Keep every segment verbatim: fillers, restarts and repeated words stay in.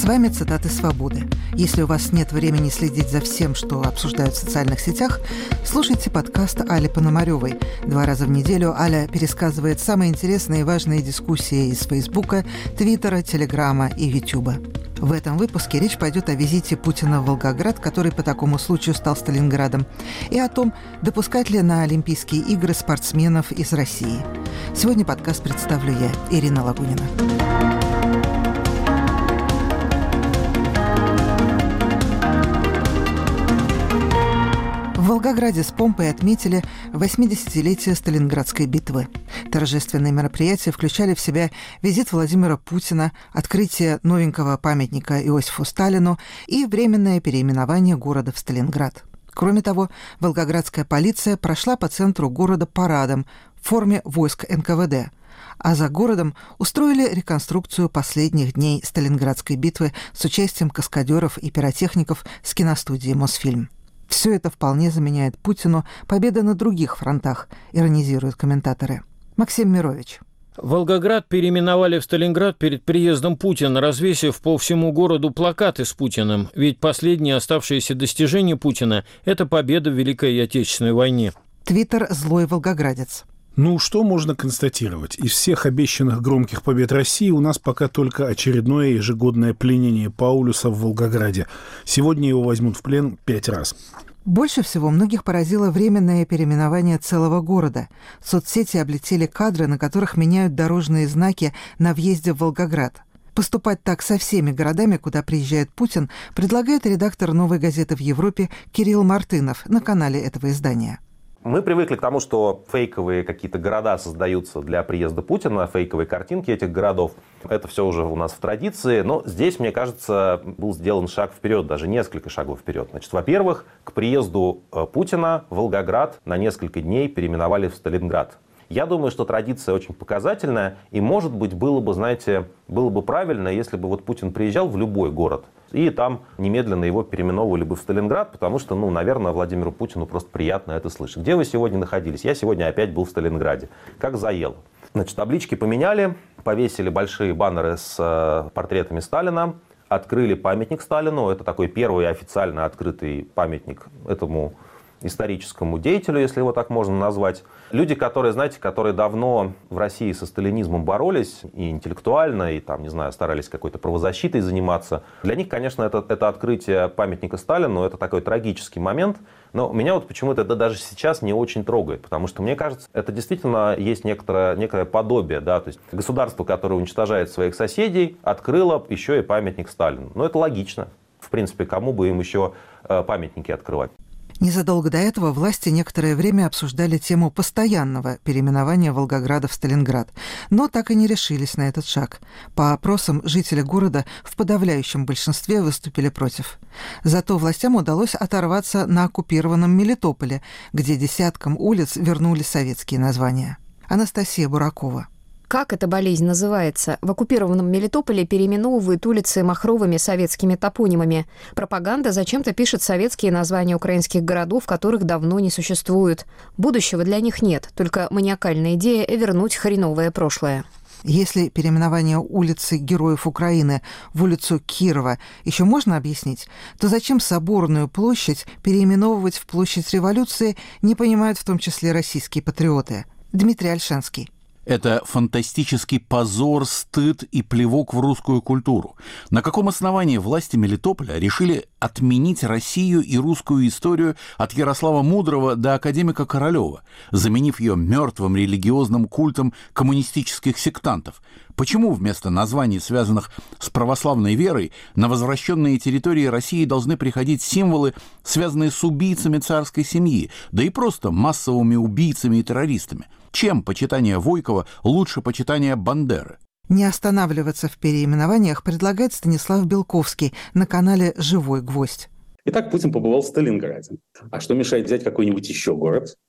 С вами цитаты «Свободы». Если у вас нет времени следить за всем, что обсуждают в социальных сетях, слушайте подкаст Али Пономаревой. Два раза в неделю Аля пересказывает самые интересные и важные дискуссии из Фейсбука, Твиттера, Телеграма и Ютуба. В этом выпуске речь пойдет о визите Путина в Волгоград, который по такому случаю стал Сталинградом, и о том, допускать ли на Олимпийские игры спортсменов из России. Сегодня подкаст представлю я, Ирина Лагунина. В Волгограде с помпой отметили восьмидесятилетие Сталинградской битвы. Торжественные мероприятия включали в себя визит Владимира Путина, открытие новенького памятника Иосифу Сталину и временное переименование города в Сталинград. Кроме того, волгоградская полиция прошла по центру города парадом в форме войск эн ка вэ дэ, а за городом устроили реконструкцию последних дней Сталинградской битвы с участием каскадеров и пиротехников с киностудии «Мосфильм». Все это вполне заменяет Путину победы на других фронтах, иронизируют комментаторы. Максим Мирович. Волгоград переименовали в Сталинград перед приездом Путина, развесив по всему городу плакаты с Путиным. Ведь последнее оставшееся достижение Путина – это победа в Великой Отечественной войне. Твиттер «Злой волгоградец». Ну, что можно констатировать? Из всех обещанных громких побед России у нас пока только очередное ежегодное пленение Паулюса в Волгограде. Сегодня его возьмут в плен пять раз. Больше всего многих поразило временное переименование целого города. Соцсети облетели кадры, на которых меняют дорожные знаки на въезде в Волгоград. Поступать так со всеми городами, куда приезжает Путин, предлагает редактор «Новой газеты» в Европе Кирилл Мартынов на канале этого издания. Мы привыкли к тому, что фейковые какие-то города создаются для приезда Путина, фейковые картинки этих городов. Это все уже у нас в традиции. Но здесь, мне кажется, был сделан шаг вперед, даже несколько шагов вперед. Значит, во-первых, к приезду Путина Волгоград на несколько дней переименовали в Сталинград. Я думаю, что традиция очень показательная, и, может быть, было бы, знаете, было бы правильно, если бы вот Путин приезжал в любой город, и там немедленно его переименовывали бы в Сталинград, потому что, ну, наверное, Владимиру Путину просто приятно это слышать. Где вы сегодня находились? Я сегодня опять был в Сталинграде. Как заело. Значит, таблички поменяли, повесили большие баннеры с э, портретами Сталина, открыли памятник Сталину. Это такой первый официально открытый памятник этому историческому деятелю, если его так можно назвать. Люди, которые, знаете, которые давно в России со сталинизмом боролись, и интеллектуально, и там, не знаю, старались какой-то правозащитой заниматься. Для них, конечно, это, это открытие памятника Сталину, это такой трагический момент. Но меня вот почему-то это даже сейчас не очень трогает, потому что, мне кажется, это действительно есть некоторое, некое подобие. Да? То есть государство, которое уничтожает своих соседей, открыло еще и памятник Сталину. Но это логично. В принципе, кому бы им еще памятники открывать? Незадолго до этого власти некоторое время обсуждали тему постоянного переименования Волгограда в Сталинград, но так и не решились на этот шаг. По опросам жители города в подавляющем большинстве выступили против. Зато властям удалось оторваться на оккупированном Мелитополе, где десяткам улиц вернули советские названия. Анастасия Буракова. Как эта болезнь называется? В оккупированном Мелитополе переименовывают улицы махровыми советскими топонимами. Пропаганда зачем-то пишет советские названия украинских городов, которых давно не существует. Будущего для них нет, только маниакальная идея вернуть хреновое прошлое. Если переименование улицы Героев Украины в улицу Кирова еще можно объяснить, то зачем Соборную площадь переименовывать в площадь революции, не понимают в том числе российские патриоты. Дмитрий Ольшанский. Это фантастический позор, стыд и плевок в русскую культуру. На каком основании власти Мелитополя решили отменить Россию и русскую историю от Ярослава Мудрого до академика Королева, заменив ее мертвым религиозным культом коммунистических сектантов? Почему вместо названий, связанных с православной верой, на возвращенные территории России должны приходить символы, связанные с убийцами царской семьи, да и просто массовыми убийцами и террористами? Чем почитание Войкова лучше почитания Бандеры? Не останавливаться в переименованиях предлагает Станислав Белковский на канале «Живой гвоздь». Итак, Путин побывал в Сталинграде. А что мешает взять какой-нибудь еще город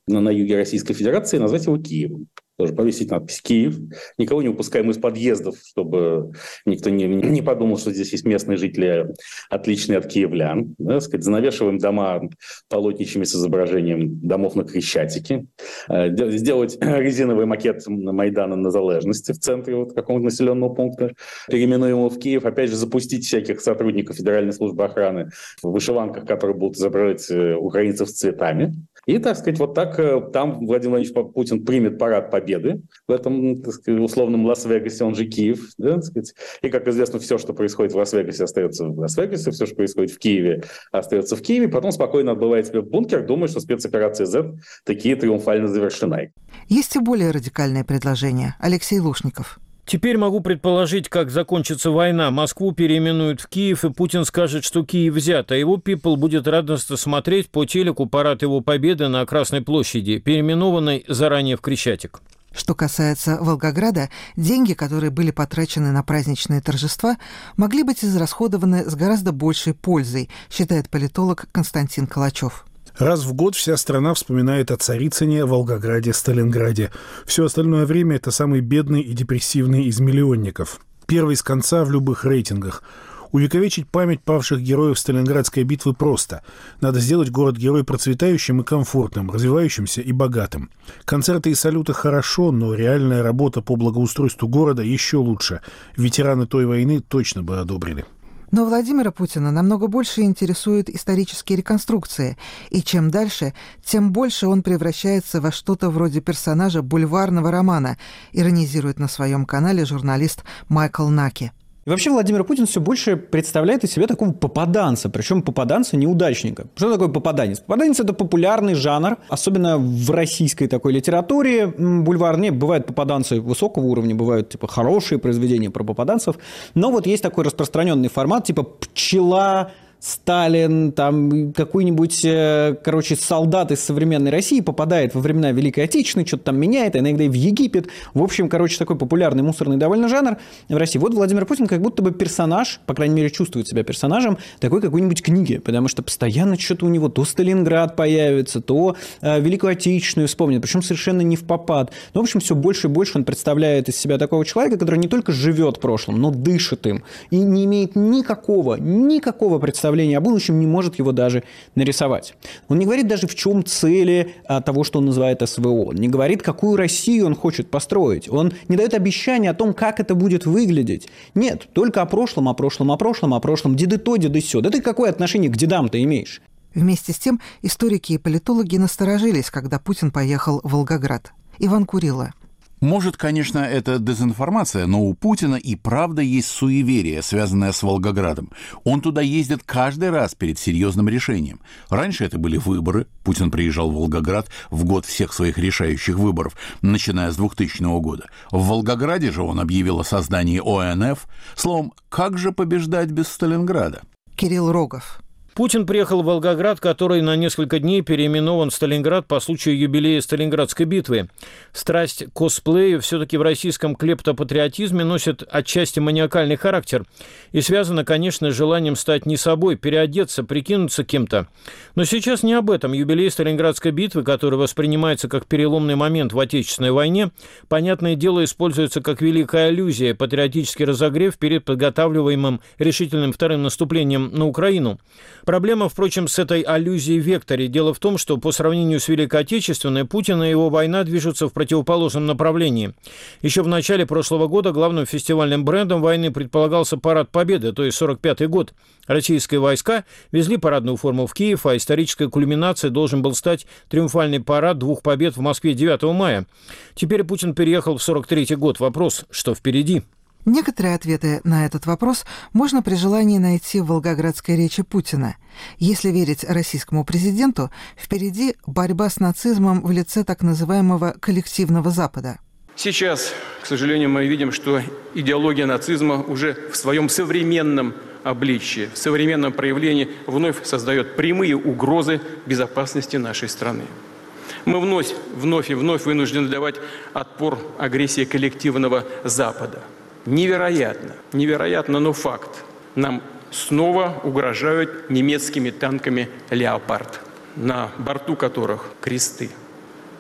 на, на юге Российской Федерации и назвать его Киевом. Тоже повесить надпись «Киев». Никого не упускаем из подъездов, чтобы никто не, не подумал, что здесь есть местные жители, отличные от киевлян. Да, сказать, занавешиваем дома полотнищами с изображением домов на Крещатике. Сделать резиновый макет Майдана Незалежности в центре вот какого-то населенного пункта. Переименуем его в Киев. Опять же, запустить всяких сотрудников Федеральной службы охраны в вышиванках, которые будут изображать украинцев с цветами. И, так сказать, вот так там Владимир Владимирович Путин примет парад победы в этом, так сказать, условном Лас-Вегасе, он же Киев. Да, так сказать. И, как известно, все, что происходит в Лас-Вегасе, остается в Лас-Вегасе, все, что происходит в Киеве, остается в Киеве. Потом спокойно отбывает себе в бункер, думая, что спецоперация Z такие триумфально завершена. Есть и более радикальное предложение. Алексей Лушников. Теперь могу предположить, как закончится война. Москву переименуют в Киев, и Путин скажет, что Киев взят, а его people будет радостно смотреть по телеку парад его победы на Красной площади, переименованной заранее в Крещатик. Что касается Волгограда, деньги, которые были потрачены на праздничные торжества, могли быть израсходованы с гораздо большей пользой, считает политолог Константин Калачев. Раз в год вся страна вспоминает о Царицыне, Волгограде, Сталинграде. Все остальное время это самый бедный и депрессивный из миллионников. Первый с конца в любых рейтингах. Увековечить память павших героев Сталинградской битвы просто. Надо сделать город-герой процветающим и комфортным, развивающимся и богатым. Концерты и салюты хорошо, но реальная работа по благоустройству города еще лучше. Ветераны той войны точно бы одобрили. Но Владимира Путина намного больше интересуют исторические реконструкции, и чем дальше, тем больше он превращается во что-то вроде персонажа бульварного романа, иронизирует на своем канале журналист Майкл Наки. И вообще Владимир Путин все больше представляет из себя такого попаданца, причем попаданца-неудачника. Что такое попаданец? Попаданец – это популярный жанр, особенно в российской такой литературе бульварной. Бывают попаданцы высокого уровня, бывают типа хорошие произведения про попаданцев, но вот есть такой распространенный формат, типа «Пчела», Сталин, там какой-нибудь, короче, солдат из современной России попадает во времена Великой Отечественной, что-то там меняет, иногда и в Египет. В общем, короче, такой популярный мусорный довольно жанр в России. Вот Владимир Путин как будто бы персонаж, по крайней мере, чувствует себя персонажем такой какой-нибудь книги, потому что постоянно что-то у него то Сталинград появится, то э, Великую Отечественную вспомнит, причем совершенно не впопад. Ну, в общем, все больше и больше он представляет из себя такого человека, который не только живет прошлым, но дышит им и не имеет никакого, никакого представления о будущем, не может его даже нарисовать. Он не говорит даже, в чем цели а, того, что он называет СВО. Он не говорит, какую Россию он хочет построить. Он не дает обещания о том, как это будет выглядеть. Нет, только о прошлом, о прошлом, о прошлом, о прошлом. Деды то, деды сё. Да ты какое отношение к дедам ты имеешь? Вместе с тем историки и политологи насторожились, когда Путин поехал в Волгоград. Иван Курило. Может, конечно, это дезинформация, но у Путина и правда есть суеверие, связанное с Волгоградом. Он туда ездит каждый раз перед серьезным решением. Раньше это были выборы. Путин приезжал в Волгоград в год всех своих решающих выборов, начиная с двухтысячного года. В Волгограде же он объявил о создании О Н Ф. Словом, как же побеждать без Сталинграда? Кирилл Рогов. Путин приехал в Волгоград, который на несколько дней переименован в Сталинград по случаю юбилея Сталинградской битвы. Страсть к косплею все-таки в российском клептопатриотизме носит отчасти маниакальный характер и связано, конечно, с желанием стать не собой, переодеться, прикинуться кем-то. Но сейчас не об этом. Юбилей Сталинградской битвы, который воспринимается как переломный момент в Отечественной войне, понятное дело, используется как великая аллюзия, патриотический разогрев перед подготавливаемым решительным вторым наступлением на Украину. Проблема, впрочем, с этой аллюзией в векторе. Дело в том, что по сравнению с Великой Отечественной, Путин и его война движутся в противоположном направлении. Еще в начале прошлого года главным фестивальным брендом войны предполагался Парад Победы, то есть сорок пятый год. Российские войска везли парадную форму в Киев, а исторической кульминацией должен был стать триумфальный парад двух побед в Москве девятого мая. Теперь Путин переехал в сорок третий год. Вопрос, что впереди? Некоторые ответы на этот вопрос можно при желании найти в волгоградской речи Путина. Если верить российскому президенту, впереди борьба с нацизмом в лице так называемого коллективного Запада. Сейчас, к сожалению, мы видим, что идеология нацизма уже в своем современном обличии, в современном проявлении вновь создает прямые угрозы безопасности нашей страны. Мы вновь, вновь и вновь вынуждены давать отпор агрессии коллективного Запада. Невероятно, невероятно, но факт. Нам снова угрожают немецкими танками «Леопард», на борту которых кресты.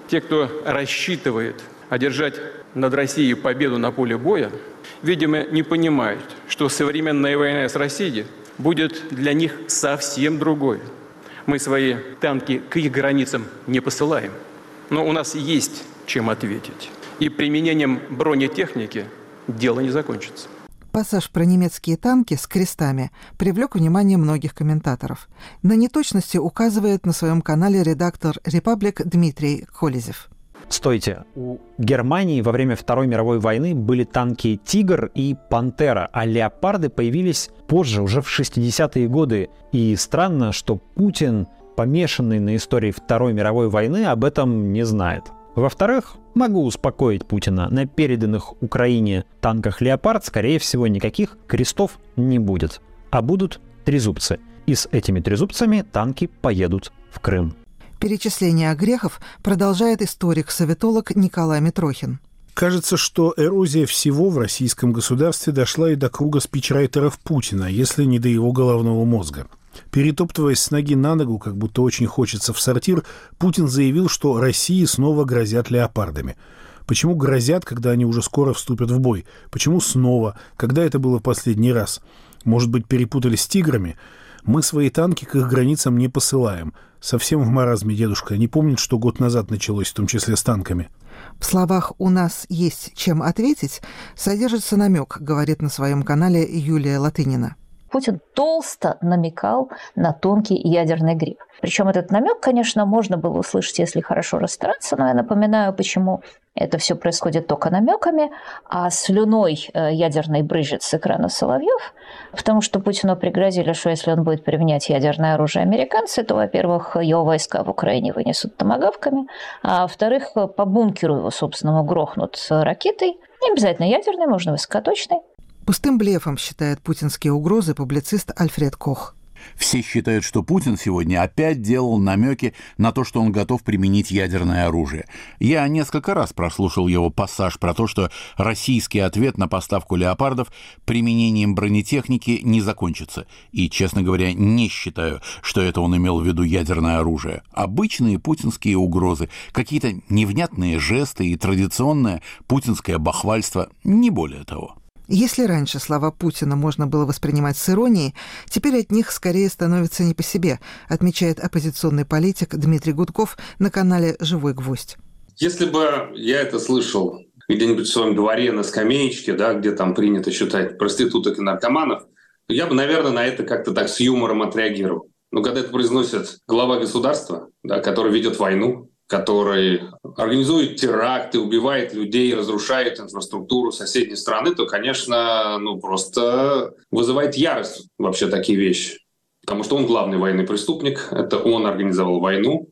Те, кто рассчитывает одержать над Россией победу на поле боя, видимо, не понимают, что современная война с Россией будет для них совсем другой. Мы свои танки к их границам не посылаем, но у нас есть чем ответить. И применением бронетехники дело не закончится. Пассаж про немецкие танки с крестами привлек внимание многих комментаторов. На неточности указывает на своем канале редактор «Репаблик» Дмитрий Колезев. Стойте, у Германии во время Второй мировой войны были танки «Тигр» и «Пантера», а «Леопарды» появились позже, уже в шестидесятые годы. И странно, что Путин, помешанный на истории Второй мировой войны, об этом не знает. Во-вторых, могу успокоить Путина, на переданных Украине танках «Леопард», скорее всего, никаких крестов не будет, а будут трезубцы. И с этими трезубцами танки поедут в Крым. Перечисление огрехов продолжает историк-советолог Николай Митрохин. Кажется, что эрозия всего в российском государстве дошла и до круга спичрайтеров Путина, если не до его головного мозга. Перетоптываясь с ноги на ногу, как будто очень хочется в сортир, Путин заявил, что России снова грозят леопардами. Почему грозят, когда они уже скоро вступят в бой? Почему снова? Когда это было в последний раз? Может быть, перепутали с тиграми? Мы свои танки к их границам не посылаем. Совсем в маразме дедушка. Не помнит, что год назад началось, в том числе с танками. В словах «у нас есть чем ответить» содержится намек, говорит на своем канале Юлия Латынина. Путин толсто намекал на тонкий ядерный гриб. Причем этот намек, конечно, можно было услышать, если хорошо расстараться, но я напоминаю, почему это все происходит только намеками, а слюной ядерной брызжет с экрана Соловьев, потому что Путину пригрозили, что если он будет применять ядерное оружие американцы, то, во-первых, его войска в Украине вынесут томагавками, а во-вторых, по бункеру его собственному грохнут ракетой, не обязательно ядерной, можно высокоточной. Пустым блефом считает путинские угрозы публицист Альфред Кох. Все считают, что Путин сегодня опять делал намеки на то, что он готов применить ядерное оружие. Я несколько раз прослушал его пассаж про то, что российский ответ на поставку леопардов применением бронетехники не закончится. И, честно говоря, не считаю, что это он имел в виду ядерное оружие. Обычные путинские угрозы, какие-то невнятные жесты и традиционное путинское бахвальство, не более того. Если раньше слова Путина можно было воспринимать с иронией, теперь от них скорее становится не по себе, отмечает оппозиционный политик Дмитрий Гудков на канале «Живой гвоздь». Если бы я это слышал где-нибудь в своем дворе на скамеечке, да, где там принято считать проституток и наркоманов, то я бы, наверное, на это как-то так с юмором отреагировал. Но когда это произносит глава государства, да, который ведет войну, который организует теракты, убивает людей, разрушает инфраструктуру соседней страны, то, конечно, ну, просто вызывает ярость вообще такие вещи. Потому что он главный военный преступник, это он организовал войну.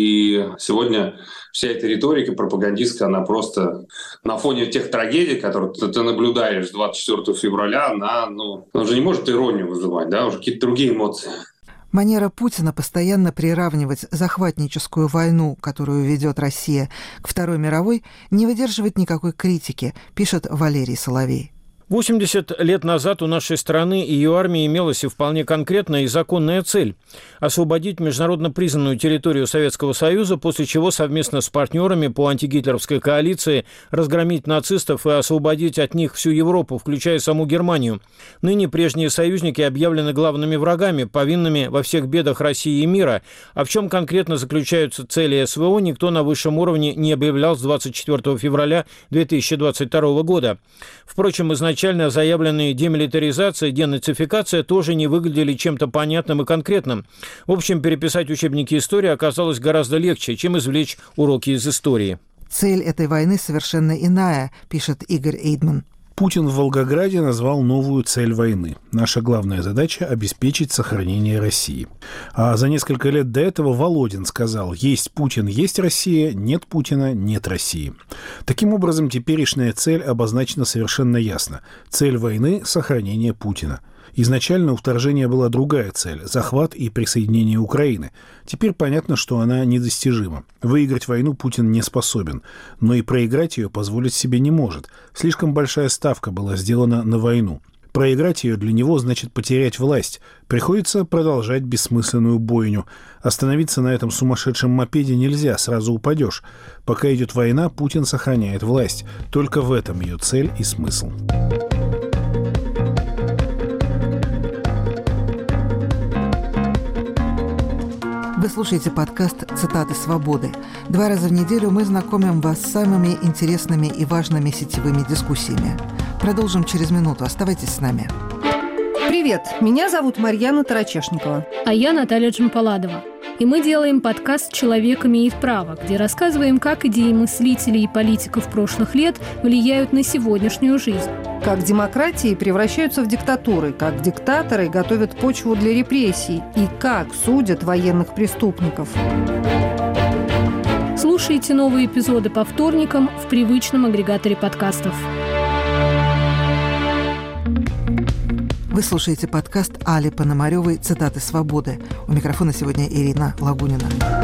И сегодня вся эта риторика пропагандистская, она просто на фоне тех трагедий, которые ты, ты наблюдаешь с двадцать четвёртого февраля, она, ну, она уже не может иронию вызывать, да, уже какие-то другие эмоции. Манера Путина постоянно приравнивать захватническую войну, которую ведет Россия, к Второй мировой, не выдерживает никакой критики, пишет Валерий Соловей. восемьдесят лет назад у нашей страны и ее армии имелась и вполне конкретная и законная цель – освободить международно признанную территорию Советского Союза, после чего совместно с партнерами по антигитлеровской коалиции разгромить нацистов и освободить от них всю Европу, включая саму Германию. Ныне прежние союзники объявлены главными врагами, повинными во всех бедах России и мира. А в чем конкретно заключаются цели СВО, никто на высшем уровне не объявлял с двадцать четвёртого февраля две тысячи двадцать второго года. Впрочем, изначально Изначально заявленные демилитаризация, денацификация тоже не выглядели чем-то понятным и конкретным. В общем, переписать учебники истории оказалось гораздо легче, чем извлечь уроки из истории. Цель этой войны совершенно иная, пишет Игорь Эйдман. Путин в Волгограде назвал новую цель войны. Наша главная задача – обеспечить сохранение России. А за несколько лет до этого Володин сказал: есть Путин, есть Россия, нет Путина, нет России. Таким образом, теперешняя цель обозначена совершенно ясно. Цель войны – сохранение Путина. Изначально у вторжения была другая цель – захват и присоединение Украины. Теперь понятно, что она недостижима. Выиграть войну Путин не способен, но и проиграть ее позволить себе не может. Слишком большая ставка была сделана на войну. Проиграть ее для него значит потерять власть. Приходится продолжать бессмысленную бойню. Остановиться на этом сумасшедшем мопеде нельзя, сразу упадешь. Пока идет война, Путин сохраняет власть. Только в этом ее цель и смысл. Вы слушаете подкаст «Цитаты свободы». Два раза в неделю мы знакомим вас с самыми интересными и важными сетевыми дискуссиями. Продолжим через минуту. Оставайтесь с нами. Привет, меня зовут Марьяна Тарачешникова. А я Наталья Джампаладова. И мы делаем подкаст «Человек имеет право», где рассказываем, как идеи мыслителей и политиков прошлых лет влияют на сегодняшнюю жизнь. Как демократии превращаются в диктатуры, как диктаторы готовят почву для репрессий и как судят военных преступников. Слушайте новые эпизоды по вторникам в привычном агрегаторе подкастов. Вы слушаете подкаст Али Пономаревой «Цитаты свободы». У микрофона сегодня Ирина Лагунина.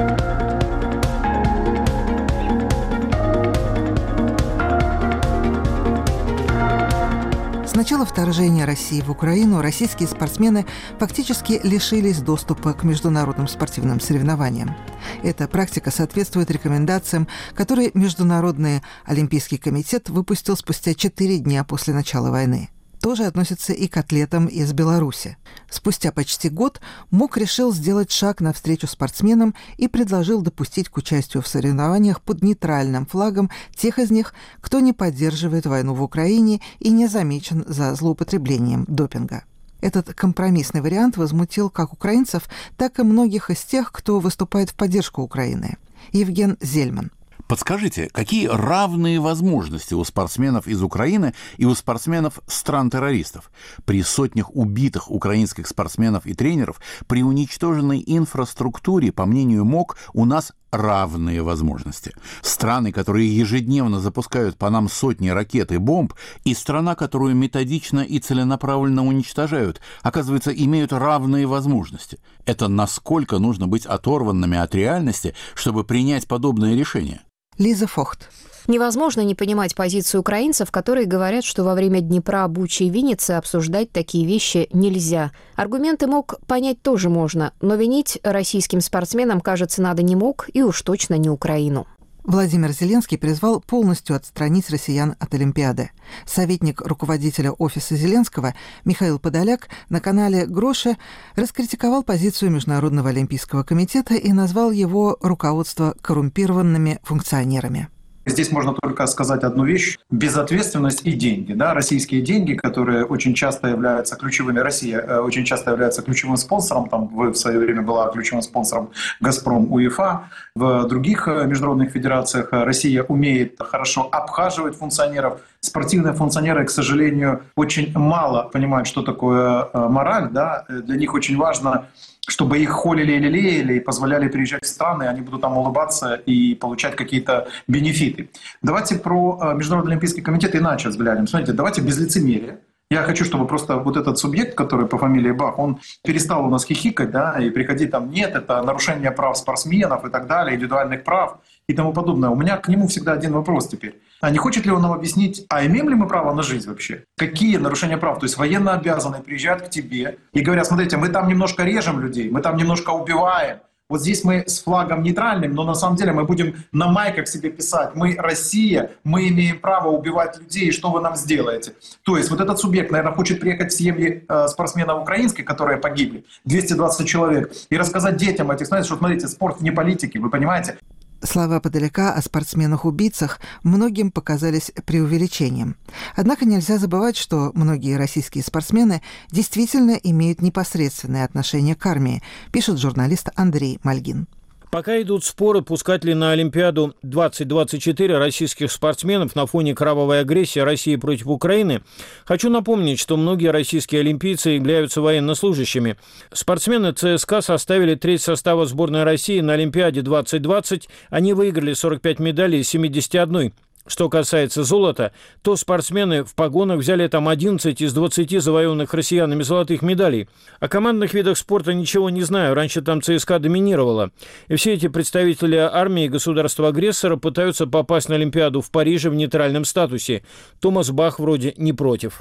С начала вторжения России в Украину российские спортсмены фактически лишились доступа к международным спортивным соревнованиям. Эта практика соответствует рекомендациям, которые Международный олимпийский комитет выпустил спустя четыре дня после начала войны. Тоже относится и к атлетам из Беларуси. Спустя почти год МОК решил сделать шаг навстречу спортсменам и предложил допустить к участию в соревнованиях под нейтральным флагом тех из них, кто не поддерживает войну в Украине и не замечен за злоупотреблением допинга. Этот компромиссный вариант возмутил как украинцев, так и многих из тех, кто выступает в поддержку Украины. Евген Зельман. Подскажите, какие равные возможности у спортсменов из Украины и у спортсменов стран-террористов? При сотнях убитых украинских спортсменов и тренеров, при уничтоженной инфраструктуре, по мнению МОК, у нас равные возможности. Страны, которые ежедневно запускают по нам сотни ракет и бомб, и страна, которую методично и целенаправленно уничтожают, оказывается, имеют равные возможности. Это насколько нужно быть оторванными от реальности, чтобы принять подобное решение? Лиза Фохт. Невозможно не понимать позицию украинцев, которые говорят, что во время Днепра, Бучи и Винницы обсуждать такие вещи нельзя. Аргументы МОК понять тоже можно, но винить российским спортсменам, кажется, надо не МОК и уж точно не Украину. Владимир Зеленский призвал полностью отстранить россиян от Олимпиады. Советник руководителя офиса Зеленского Михаил Подоляк на канале «Гроши» раскритиковал позицию Международного олимпийского комитета и назвал его руководство коррумпированными функционерами. Здесь можно только сказать одну вещь. Безответственность и деньги. Да? Российские деньги, которые очень часто являются ключевыми, Россия очень часто является ключевым спонсором, там в свое время была ключевым спонсором «Газпром», УЕФА. В других международных федерациях Россия умеет хорошо обхаживать функционеров. Спортивные функционеры, к сожалению, очень мало понимают, что такое мораль. Да? Для них очень важно, чтобы их холили и лелеяли, и позволяли приезжать в страны, они будут там улыбаться и получать какие-то бенефиты. Давайте про Международный олимпийский комитет иначе взглянем. Смотрите, давайте без лицемерия. Я хочу, чтобы просто вот этот субъект, который по фамилии Бах, он перестал у нас хихикать, да, и приходить там, нет, это нарушение прав спортсменов и так далее, индивидуальных прав и тому подобное. У меня к нему всегда один вопрос теперь. А не хочет ли он нам объяснить, а имеем ли мы право на жизнь вообще? Какие нарушения прав? То есть военно обязанные приезжают к тебе и говорят, смотрите, мы там немножко режем людей, мы там немножко убиваем. Вот здесь мы с флагом нейтральным, но на самом деле мы будем на майках себе писать: мы Россия, мы имеем право убивать людей, что вы нам сделаете? То есть вот этот субъект, наверное, хочет приехать в семьи э, спортсменов украинских, которые погибли, двести двадцать человек, и рассказать детям этих, знаете, что, смотрите, спорт вне политики, вы понимаете? Слова Подоляка о спортсменах-убийцах многим показались преувеличением. Однако нельзя забывать, что многие российские спортсмены действительно имеют непосредственное отношение к армии, пишет журналист Андрей Мальгин. Пока идут споры, пускать ли на Олимпиаду двадцать двадцать четыре российских спортсменов на фоне кровавой агрессии России против Украины, хочу напомнить, что многие российские олимпийцы являются военнослужащими. Спортсмены ЦСКА составили треть состава сборной России на Олимпиаде двадцать двадцать. Они выиграли сорок пять медалей из семидесяти одной. Что касается золота, то спортсмены в погонах взяли там одиннадцать из двадцати завоеванных россиянами золотых медалей. О командных видах спорта ничего не знаю, раньше там ЦСКА доминировала. И все эти представители армии государства-агрессора пытаются попасть на Олимпиаду в Париже в нейтральном статусе. Томас Бах вроде не против.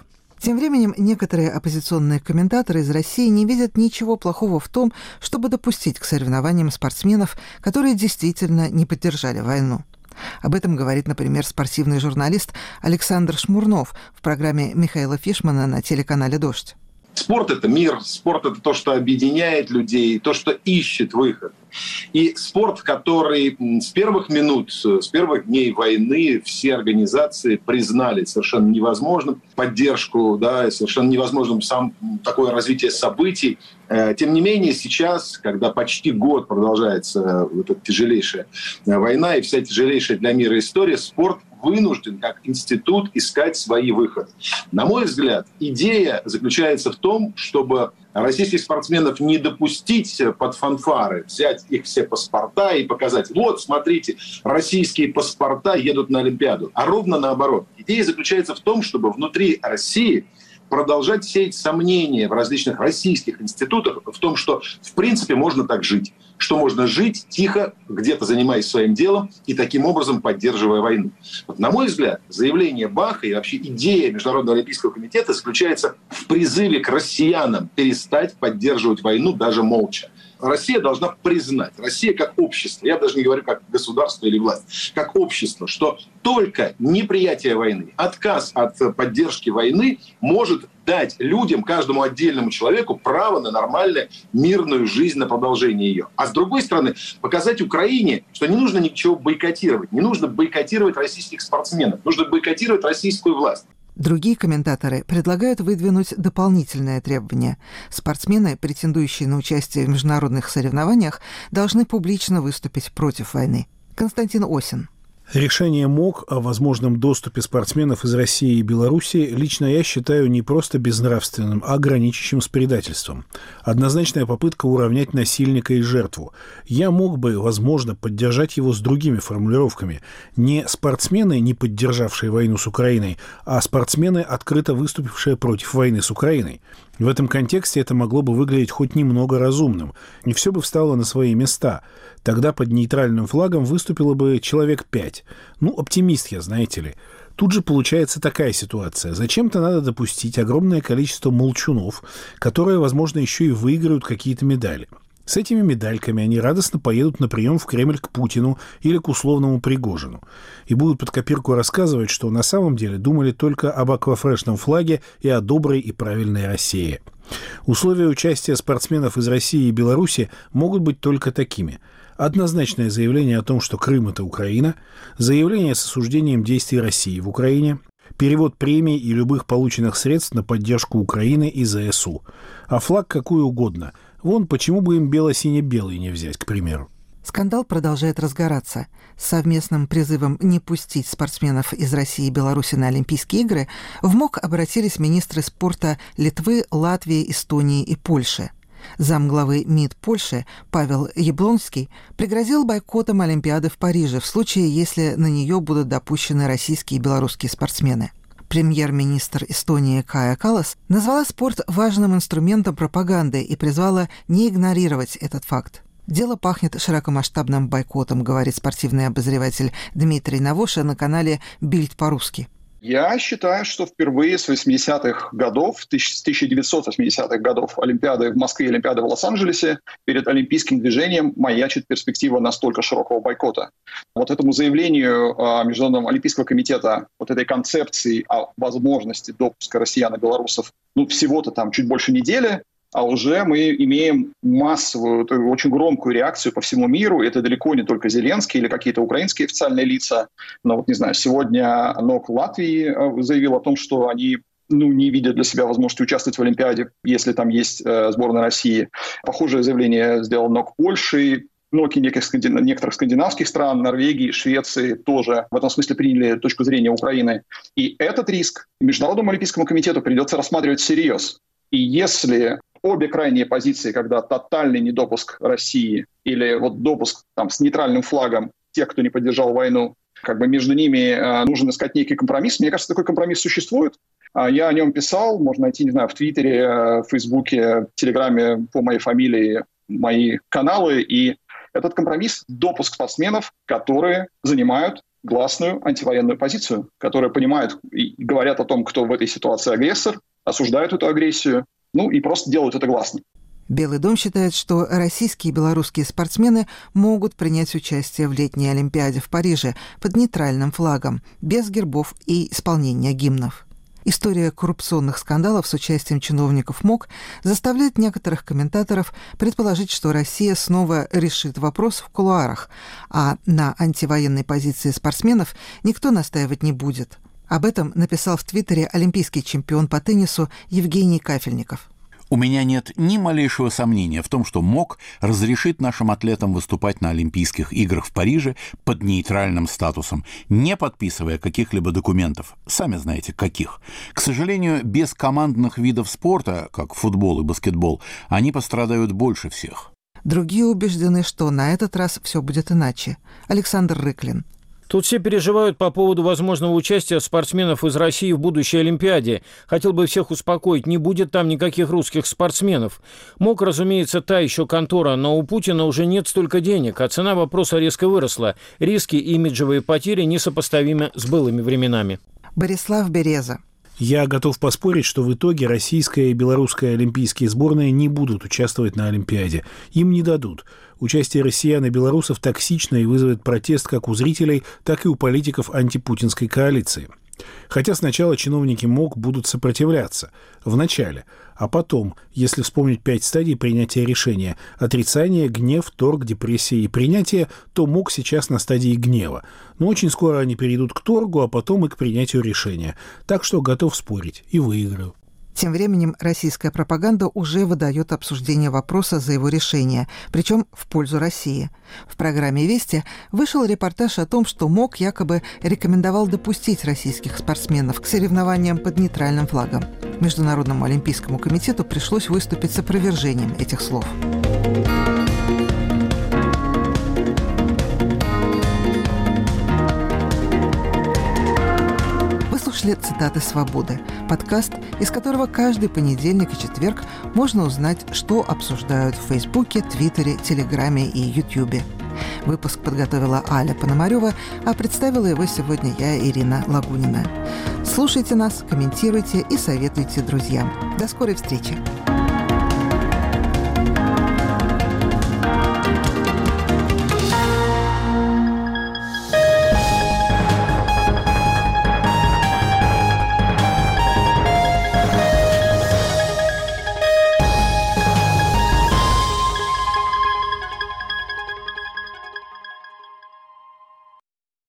Тем временем некоторые оппозиционные комментаторы из России не видят ничего плохого в том, чтобы допустить к соревнованиям спортсменов, которые действительно не поддержали войну. Об этом говорит, например, спортивный журналист Александр Шмурнов в программе Михаила Фишмана на телеканале «Дождь». Спорт – это мир, спорт – это то, что объединяет людей, то, что ищет выход. И спорт, который с первых минут, с первых дней войны все организации признали совершенно невозможным поддержку, да, совершенно невозможным сам такое развитие событий. Тем не менее, сейчас, когда почти год продолжается эта тяжелейшая война и вся тяжелейшая для мира история, спорт вынужден как институт искать свои выходы. На мой взгляд, идея заключается в том, чтобы российских спортсменов не допустить под фанфары, взять их все паспорта и показать: вот, смотрите, российские паспорта едут на Олимпиаду. А ровно наоборот. Идея заключается в том, чтобы внутри России продолжать сеять сомнения в различных российских институтах в том, что в принципе можно так жить, что можно жить тихо, где-то занимаясь своим делом и таким образом поддерживая войну. Вот, на мой взгляд, заявление Баха и вообще идея Международного олимпийского комитета заключается в призыве к россиянам перестать поддерживать войну даже молча. Россия должна признать, Россия как общество, я даже не говорю как государство или власть, как общество, что только неприятие войны, отказ от поддержки войны может дать людям, каждому отдельному человеку право на нормальную мирную жизнь, на продолжение ее. А с другой стороны, показать Украине, что не нужно ничего бойкотировать, не нужно бойкотировать российских спортсменов, нужно бойкотировать российскую власть. Другие комментаторы предлагают выдвинуть дополнительное требование. Спортсмены, претендующие на участие в международных соревнованиях, должны публично выступить против войны. Константин Осин. Решение МОК о возможном доступе спортсменов из России и Белоруссии лично я считаю не просто безнравственным, а граничащим с предательством. Однозначная попытка уравнять насильника и жертву. Я мог бы, возможно, поддержать его с другими формулировками. Не спортсмены, не поддержавшие войну с Украиной, а спортсмены, открыто выступившие против войны с Украиной. В этом контексте это могло бы выглядеть хоть немного разумным, и все бы встало на свои места. Тогда под нейтральным флагом выступило бы человек пять. Ну, оптимист я, знаете ли. Тут же получается такая ситуация. Зачем-то надо допустить огромное количество молчунов, которые, возможно, еще и выиграют какие-то медали. С этими медальками они радостно поедут на прием в Кремль к Путину или к условному Пригожину. И будут под копирку рассказывать, что на самом деле думали только об аквафрешном флаге и о доброй и правильной России. Условия участия спортсменов из России и Беларуси могут быть только такими. Однозначное заявление о том, что Крым – это Украина, заявление с осуждением действий России в Украине, перевод премий и любых полученных средств на поддержку Украины и ЗСУ. А флаг какой угодно. Вон почему бы им бело-сине-белый не взять, к примеру. Скандал продолжает разгораться. С совместным призывом не пустить спортсменов из России и Беларуси на Олимпийские игры в МОК обратились министры спорта Литвы, Латвии, Эстонии и Польши. Замглавы МИД Польши Павел Яблонский пригрозил бойкотом Олимпиады в Париже в случае, если на нее будут допущены российские и белорусские спортсмены. Премьер-министр Эстонии Кая Каллас назвала спорт важным инструментом пропаганды и призвала не игнорировать этот факт. Дело пахнет широкомасштабным бойкотом, говорит спортивный обозреватель Дмитрий Навоша на канале «Бильд по-русски». Я считаю, что впервые с восьмидесятых годов, с тысяча девятьсот восьмидесятых годов Олимпиады в Москве и Олимпиады в Лос-Анджелесе перед олимпийским движением маячит перспектива настолько широкого бойкота. Вот этому заявлению Международного олимпийского комитета, вот этой концепции о возможности допуска россиян и белорусов, ну, всего-то там чуть больше недели, а уже мы имеем массовую, очень громкую реакцию по всему миру. Это далеко не только Зеленский или какие-то украинские официальные лица. Но вот, не знаю, сегодня НОК Латвии заявил о том, что они ну, не видят для себя возможности участвовать в Олимпиаде, если там есть э, сборная России. Похожее заявление сделал НОК Польши. НОКи некоторых, некоторых скандинавских стран, Норвегии, Швеции тоже в этом смысле приняли точку зрения Украины. И этот риск Международному олимпийскому комитету придется рассматривать всерьез. И если обе крайние позиции, когда тотальный недопуск России или вот допуск там, с нейтральным флагом тех, кто не поддержал войну, как бы между ними э, нужно искать некий компромисс. Мне кажется, такой компромисс существует. Я о нем писал, можно найти, не знаю, в Твиттере, в Фейсбуке, в Телеграме по моей фамилии мои каналы. И этот компромисс – допуск спортсменов, которые занимают гласную антивоенную позицию, которые понимают и говорят о том, кто в этой ситуации агрессор, осуждают эту агрессию, ну и просто делают это гласно. Белый дом считает, что российские и белорусские спортсмены могут принять участие в летней Олимпиаде в Париже под нейтральным флагом, без гербов и исполнения гимнов. История коррупционных скандалов с участием чиновников МОК заставляет некоторых комментаторов предположить, что Россия снова решит вопрос в кулуарах, а на антивоенной позиции спортсменов никто настаивать не будет. Об этом написал в Твиттере олимпийский чемпион по теннису Евгений Кафельников. У меня нет ни малейшего сомнения в том, что МОК разрешит нашим атлетам выступать на Олимпийских играх в Париже под нейтральным статусом, не подписывая каких-либо документов. Сами знаете, каких. К сожалению, без командных видов спорта, как футбол и баскетбол, они пострадают больше всех. Другие убеждены, что на этот раз все будет иначе. Александр Рыклин. Тут все переживают по поводу возможного участия спортсменов из России в будущей Олимпиаде. Хотел бы всех успокоить, не будет там никаких русских спортсменов. МОК, разумеется, та еще контора, но у Путина уже нет столько денег, а цена вопроса резко выросла. Риски и имиджевые потери несопоставимы с былыми временами. Борислав Береза. Я готов поспорить, что в итоге российская и белорусская олимпийские сборные не будут участвовать на Олимпиаде. Им не дадут. Участие россиян и белорусов токсично и вызовет протест как у зрителей, так и у политиков антипутинской коалиции. Хотя сначала чиновники МОК будут сопротивляться. В начале. А потом, если вспомнить пять стадий принятия решения – отрицание, гнев, торг, депрессия и принятие, то МОК сейчас на стадии гнева. Но очень скоро они перейдут к торгу, а потом и к принятию решения. Так что готов спорить и выиграю. Тем временем российская пропаганда уже выдает обсуждение вопроса за его решение, причем в пользу России. В программе «Вести» вышел репортаж о том, что МОК якобы рекомендовал допустить российских спортсменов к соревнованиям под нейтральным флагом. Международному олимпийскому комитету пришлось выступить с опровержением этих слов. Слушали «Цитаты свободы» – подкаст, из которого каждый понедельник и четверг можно узнать, что обсуждают в Фейсбуке, Твиттере, Телеграме и Ютьюбе. Выпуск подготовила Аля Пономарева, а представила его сегодня я, Ирина Лагунина. Слушайте нас, комментируйте и советуйте друзьям. До скорой встречи!